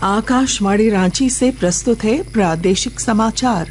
आकाशवाणी रांची से प्रस्तुत है प्रादेशिक समाचार।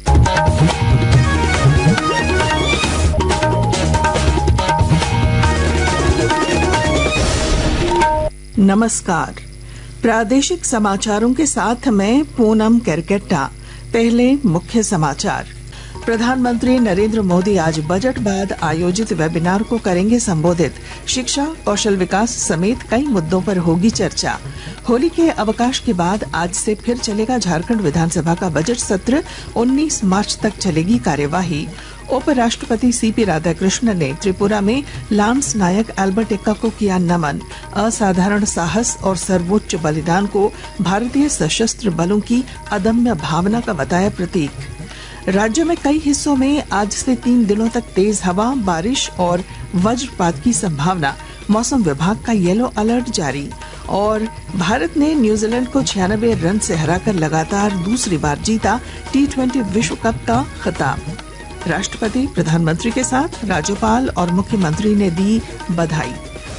नमस्कार। प्रादेशिक समाचारों के साथ मैं पूनम केरकेट्टा। पहले मुख्य समाचार। प्रधानमंत्री नरेंद्र मोदी आज बजट बाद आयोजित वेबिनार को करेंगे संबोधित। शिक्षा, कौशल विकास समेत कई मुद्दों पर होगी चर्चा। होली के अवकाश के बाद आज से फिर चलेगा झारखंड विधानसभा का बजट सत्र। 19 मार्च तक चलेगी कार्यवाही। उपराष्ट्रपति सीपी राधाकृष्णन ने त्रिपुरा में लांस नायक एल्बर्ट एक्का को किया नमन। असाधारण साहस और सर्वोच्च बलिदान को भारतीय सशस्त्र बलों की अदम्य भावना का बताया प्रतीक। राज्य में कई हिस्सों में आज से 3 दिनों तक तेज हवा, बारिश और वज्रपात की संभावना। मौसम विभाग का येलो अलर्ट जारी। और भारत ने न्यूजीलैंड को 96 रन से हराकर लगातार दूसरी बार जीता T20 विश्व कप का खिताब। राष्ट्रपति, प्रधानमंत्री के साथ राज्यपाल और मुख्यमंत्री ने दी बधाई।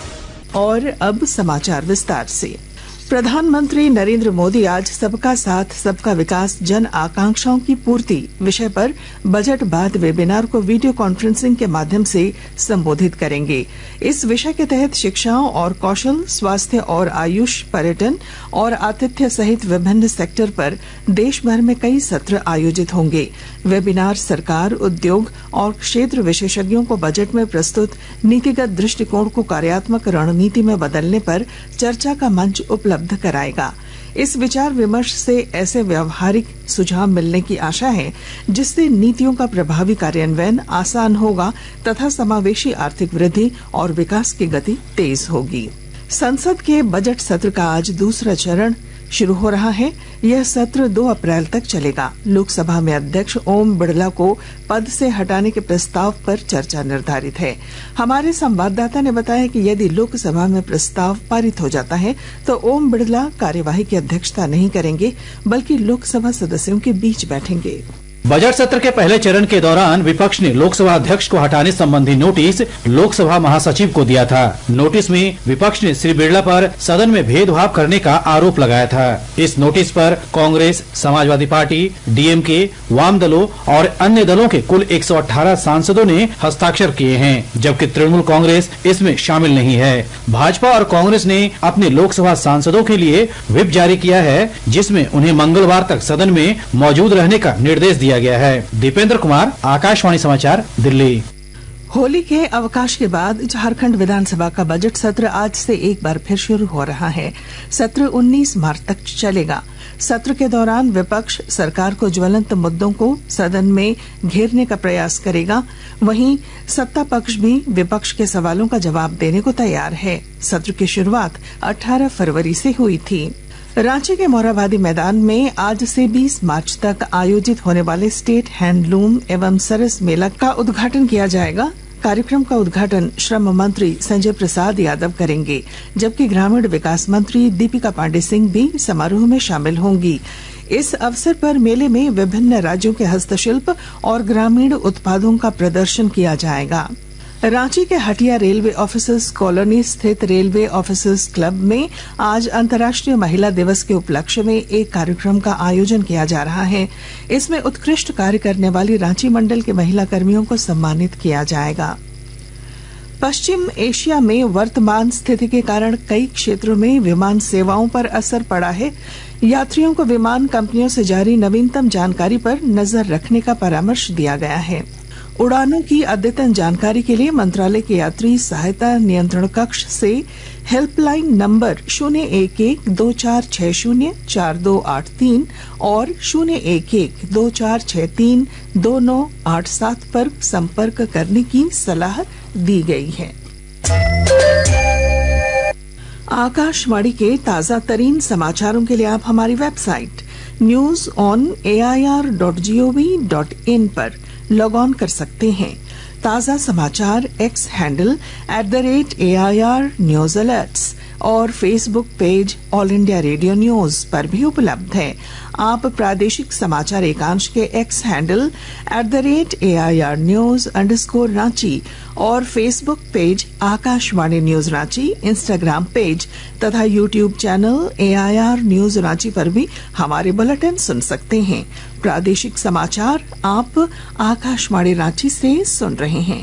और अब समाचार विस्तार से। प्रधानमंत्री नरेंद्र मोदी आज सबका साथ सबका विकास जन आकांक्षाओं की पूर्ति विषय पर बजट बाद वेबिनार को वीडियो कॉन्फ्रेंसिंग के माध्यम से संबोधित करेंगे। इस विषय के तहत शिक्षा और कौशल, स्वास्थ्य और आयुष, पर्यटन और आतिथ्य सहित विभिन्न सेक्टर पर देश भर में कई सत्र आयोजित होंगे। वेबिनार सरकार, उद्योग और क्षेत्र विशेषज्ञों को बजट में प्रस्तुत नीतिगत दृष्टिकोण को कार्यात्मक रणनीति में बदलने पर चर्चा का मंच उपलब्ध कराएगा। इस विचार विमर्श से ऐसे व्यावहारिक सुझाव मिलने की आशा है जिससे नीतियों का प्रभावी कार्यान्वयन आसान होगा तथा समावेशी आर्थिक वृद्धि और विकास की गति तेज होगी। संसद के बजट सत्र का आज दूसरा चरण शुरू हो रहा है। यह सत्र 2 अप्रैल तक चलेगा। लोकसभा में अध्यक्ष ओम बिड़ला को पद से हटाने के प्रस्ताव पर चर्चा निर्धारित है। हमारे संवाददाता ने बताया कि यदि लोकसभा में प्रस्ताव पारित हो जाता है तो ओम बिड़ला कार्यवाही की अध्यक्षता नहीं करेंगे बल्कि लोकसभा सदस्यों के बीच बैठेंगे। बजट सत्र के पहले चरण के दौरान विपक्ष ने लोकसभा अध्यक्ष को हटाने संबंधी नोटिस लोकसभा महासचिव को दिया था। नोटिस में विपक्ष ने श्री बिड़ला पर सदन में भेदभाव करने का आरोप लगाया था। इस नोटिस पर कांग्रेस, समाजवादी पार्टी, डीएमके, वाम दलों और अन्य दलों के कुल 118 सांसदों ने हस्ताक्षर किए हैं, जबकि तृणमूल कांग्रेस इसमें शामिल नहीं है। भाजपा और कांग्रेस ने अपने लोकसभा सांसदों के लिए व्हिप जारी किया है, जिसमें उन्हें मंगलवार तक सदन में मौजूद रहने का निर्देश दिया गया है। दीपेंद्र कुमार, आकाशवाणी समाचार, दिल्ली। होली के अवकाश के बाद झारखंड विधानसभा का बजट सत्र आज से एक बार फिर शुरू हो रहा है। सत्र 19 मार्च तक चलेगा। सत्र के दौरान विपक्ष सरकार को ज्वलंत मुद्दों को सदन में घेरने का प्रयास करेगा। वहीं सत्ता पक्ष भी विपक्ष के सवालों का जवाब देने को तैयार है। सत्र की शुरुआत 18 फरवरी से हुई थी। रांची के मोरहाबादी मैदान में आज से 20 मार्च तक आयोजित होने वाले स्टेट हैंडलूम एवं सरस मेला का उद्घाटन किया जाएगा। कार्यक्रम का उद्घाटन श्रम मंत्री संजय प्रसाद यादव करेंगे, जबकि ग्रामीण विकास मंत्री दीपिका पांडे सिंह भी समारोह में शामिल होंगी। इस अवसर पर मेले में विभिन्न राज्यों के हस्तशिल्प और ग्रामीण उत्पादों का प्रदर्शन किया जाएगा। रांची के हटिया रेलवे ऑफिसर्स कॉलोनी स्थित रेलवे ऑफिसर्स क्लब में आज अंतर्राष्ट्रीय महिला दिवस के उपलक्ष्य में एक कार्यक्रम का आयोजन किया जा रहा है। इसमें उत्कृष्ट कार्य करने वाली रांची मंडल के महिला कर्मियों को सम्मानित किया जाएगा। पश्चिम एशिया में वर्तमान स्थिति के कारण कई क्षेत्रों में विमान सेवाओं पर असर पड़ा है। यात्रियों को विमान कंपनियों से जारी नवीनतम जानकारी पर नजर रखने का परामर्श दिया गया है। उड़ानों की अद्यतन जानकारी के लिए मंत्रालय के यात्री सहायता नियंत्रण कक्ष से हेल्पलाइन नंबर 011-2460-4283 और 011-2463-2987 पर संपर्क करने की सलाह दी गई है। आकाशवाणी के ताजा तरीन समाचारों के लिए आप हमारी वेबसाइट news.air.gov.in पर लॉग ऑन कर सकते हैं। ताजा समाचार X handle @AIR news alerts और Facebook page all India radio news पर भी उपलब्ध है। आप प्रादेशिक समाचार एकांश के एक्स हैंडल @AIR News _ और Facebook page Akashvani news Ranchi, Instagram page तथा YouTube channel AIR news Ranchi पर भी हमारे बुलेटिन सुन सकते हैं। प्रादेशिक समाचार आप आकाशवाणी रांची से सुन रहे हैं।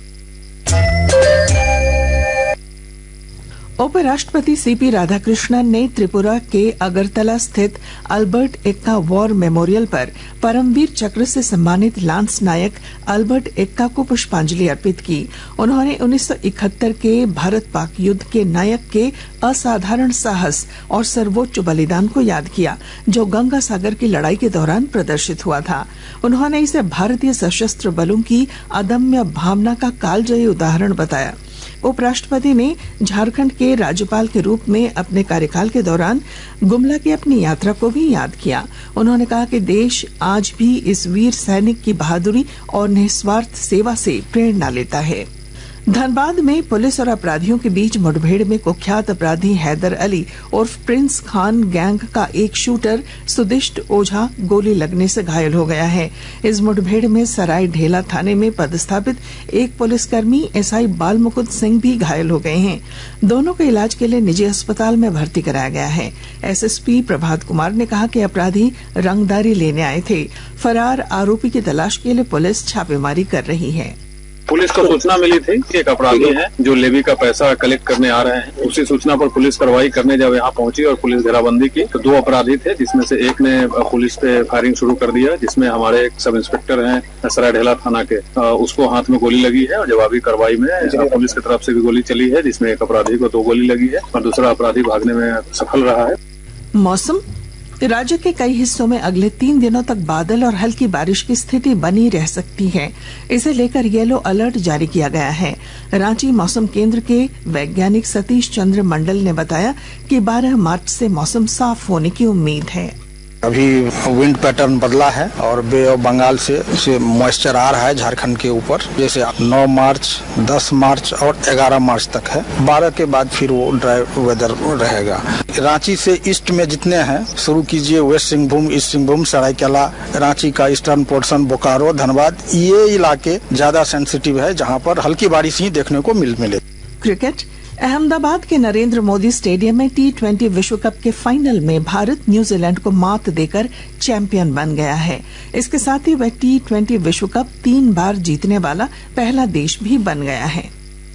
उपराष्ट्रपति सीपी राधाकृष्णन ने त्रिपुरा के अगरतला स्थित अल्बर्ट एक्का वॉर मेमोरियल पर परमवीर चक्र से सम्मानित लांस नायक अल्बर्ट एक्का को पुष्पांजलि अर्पित की। उन्होंने 1971 के भारत पाक युद्ध के नायक के असाधारण साहस और सर्वोच्च बलिदान को याद किया, जो गंगा सागर की लड़ाई के दौरान प्रदर्शित हुआ था। उन्होंने इसे भारतीय सशस्त्र बलों की अदम्य भावना का कालजयी उदाहरण बताया। उपराष्ट्रपति ने झारखंड के राज्यपाल के रूप में अपने कार्यकाल के दौरान गुमला की अपनी यात्रा को भी याद किया। उन्होंने कहा कि देश आज भी इस वीर सैनिक की बहादुरी और निस्वार्थ सेवा से प्रेरणा लेता है। धनबाद में पुलिस और अपराधियों के बीच मुठभेड़ में कुख्यात अपराधी हैदर अली उर्फ प्रिंस खान गैंग का एक शूटर सुदिष्ट ओझा गोली लगने से घायल हो गया है। इस मुठभेड़ में सराय ढेला थाने में पदस्थापित एक पुलिसकर्मी SI बाल मुकुंद सिंह भी घायल हो गए हैं। दोनों को इलाज के लिए निजी अस्पताल में भर्ती कराया गया है। SSP प्रभात कुमार ने कहा कि अपराधी रंगदारी लेने आए थे। फरार आरोपी की तलाश के लिए पुलिस छापेमारी कर रही है। पुलिस को सूचना मिली थी कि एक अपराधी है जो लेवी का पैसा कलेक्ट करने आ रहे हैं। उसी सूचना पर पुलिस कार्रवाई करने जब यहाँ पहुंची और पुलिस घेराबंदी की तो 2 अपराधी थे, जिसमें से एक ने पुलिस पे फायरिंग शुरू कर दिया, जिसमें हमारे एक सब इंस्पेक्टर हैं सरायढेला थाना के, उसको हाथ में गोली लगी है और जवाबी कार्रवाई में पुलिस की तरफ से भी गोली चली है, जिसमें एक अपराधी को 2 गोली लगी है और दूसरा अपराधी भागने में सफल रहा है। मौसम। राज्य के कई हिस्सों में अगले 3 दिनों तक बादल और हल्की बारिश की स्थिति बनी रह सकती है। इसे लेकर येलो अलर्ट जारी किया गया है। रांची मौसम केंद्र के वैज्ञानिक सतीश चंद्र मंडल ने बताया कि 12 मार्च से मौसम साफ होने की उम्मीद है। अभी विंड पैटर्न बदला है और बे ऑफ बंगाल से मॉइस्चर आ रहा है झारखंड के ऊपर। जैसे 9 मार्च, 10 मार्च और 11 मार्च तक है। 12 के बाद फिर वो ड्राई वेदर रहेगा। रांची से ईस्ट में जितने हैं शुरू कीजिए, वेस्ट सिंहभूम, ईस्ट सिंहभूम, सरायकेला, रांची का ईस्टर्न पोर्शन, बोकारो, धनबाद, ये इलाके ज्यादा सेंसिटिव है जहाँ पर हल्की बारिश ही देखने को मिले। क्रिकेट। अहमदाबाद के नरेंद्र मोदी स्टेडियम में T20 विश्व कप के फाइनल में भारत न्यूजीलैंड को मात देकर चैंपियन बन गया है। इसके साथ ही वह T20 विश्व कप 3 बार जीतने वाला पहला देश भी बन गया है।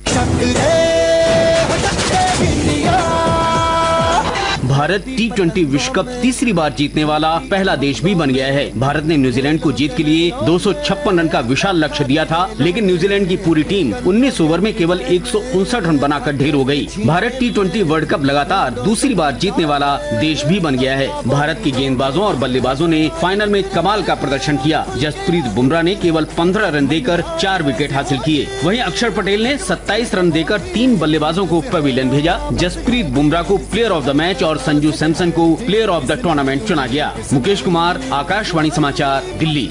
भारत T20 विश्व कप तीसरी बार जीतने वाला पहला देश भी बन गया है। भारत ने न्यूजीलैंड को जीत के लिए 256 रन का विशाल लक्ष्य दिया था, लेकिन न्यूजीलैंड की पूरी टीम 19 ओवर में केवल 159 रन बनाकर ढेर हो गई। भारत T20 वर्ल्ड कप लगातार दूसरी बार जीतने वाला देश भी बन गया है। भारत के गेंदबाजों और बल्लेबाजों ने फाइनल में कमाल का प्रदर्शन किया। जसप्रीत बुमराह ने केवल 15 रन देकर 4 विकेट हासिल किए। वहीं अक्षर पटेल ने 27 रन देकर 3 बल्लेबाजों को पवेलियन भेजा। जसप्रीत बुमराह को प्लेयर ऑफ द मैच और संजू सैमसन को प्लेयर ऑफ द टूर्नामेंट चुना गया। मुकेश कुमार, आकाशवाणी समाचार, दिल्ली।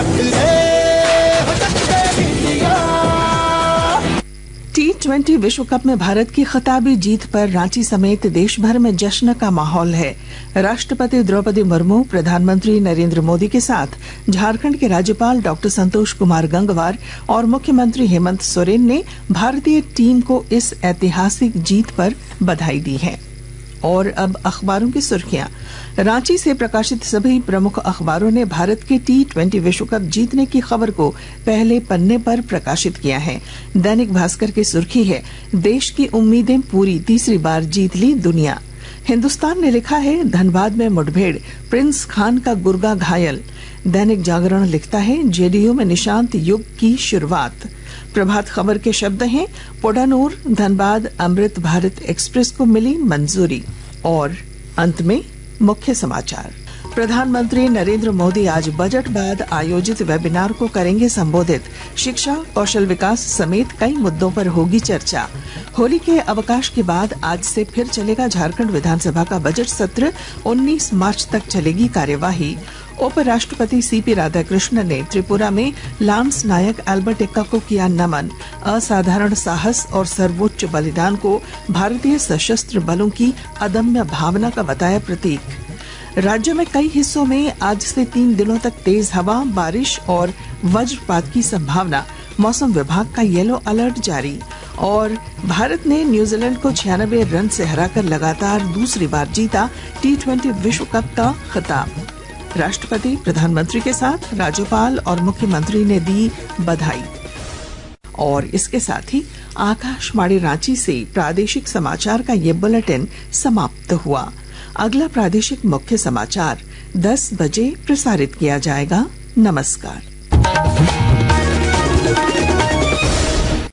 T20 विश्व कप में भारत की खिताबी जीत पर रांची समेत देश भर में जश्न का माहौल है। राष्ट्रपति द्रौपदी मुर्मू, प्रधानमंत्री नरेंद्र मोदी के साथ झारखंड के राज्यपाल डॉक्टर संतोष कुमार गंगवार और मुख्यमंत्री हेमंत सोरेन ने भारतीय टीम को इस ऐतिहासिक जीत पर बधाई दी है। और अब अखबारों की सुर्खियां। रांची से प्रकाशित सभी प्रमुख अखबारों ने भारत के T20 विश्व कप जीतने की खबर को पहले पन्ने पर प्रकाशित किया है। दैनिक भास्कर की सुर्खी है, देश की उम्मीदें पूरी, तीसरी बार जीत ली दुनिया। हिंदुस्तान ने लिखा है, धनबाद में मुठभेड़, प्रिंस खान का गुर्गा घायल। दैनिक जागरण लिखता है, जेडीयू में निशांत युग की शुरुआत। प्रभात खबर के शब्द हैं, पोडानूर धनबाद अमृत भारत एक्सप्रेस को मिली मंजूरी। और अंत में मुख्य समाचार। प्रधानमंत्री नरेंद्र मोदी आज बजट बाद आयोजित वेबिनार को करेंगे संबोधित। शिक्षा, कौशल विकास समेत कई मुद्दों पर होगी चर्चा। होली के अवकाश के बाद आज से फिर चलेगा झारखंड विधानसभा का बजट सत्र। 19 मार्च तक चलेगी कार्यवाही। उपराष्ट्रपति सीपी राधाकृष्णन ने त्रिपुरा में लांस नायक एल्बर्ट एक्का को किया नमन। असाधारण साहस और सर्वोच्च बलिदान को भारतीय सशस्त्र बलों की अदम्य भावना का बताया प्रतीक। राज्य में कई हिस्सों में आज से 3 दिनों तक तेज हवा, बारिश और वज्रपात की संभावना। मौसम विभाग का येलो अलर्ट जारी। और भारत ने न्यूजीलैंड को 96 रन से हराकर लगातार दूसरी बार जीता T20 विश्व कप का खिताब। राष्ट्रपति, प्रधानमंत्री के साथ राज्यपाल और मुख्यमंत्री ने दी बधाई। और इसके साथ ही आकाशवाणी रांची से प्रादेशिक समाचार का ये बुलेटिन समाप्त हुआ। अगला प्रादेशिक मुख्य समाचार 10 बजे प्रसारित किया जाएगा। नमस्कार।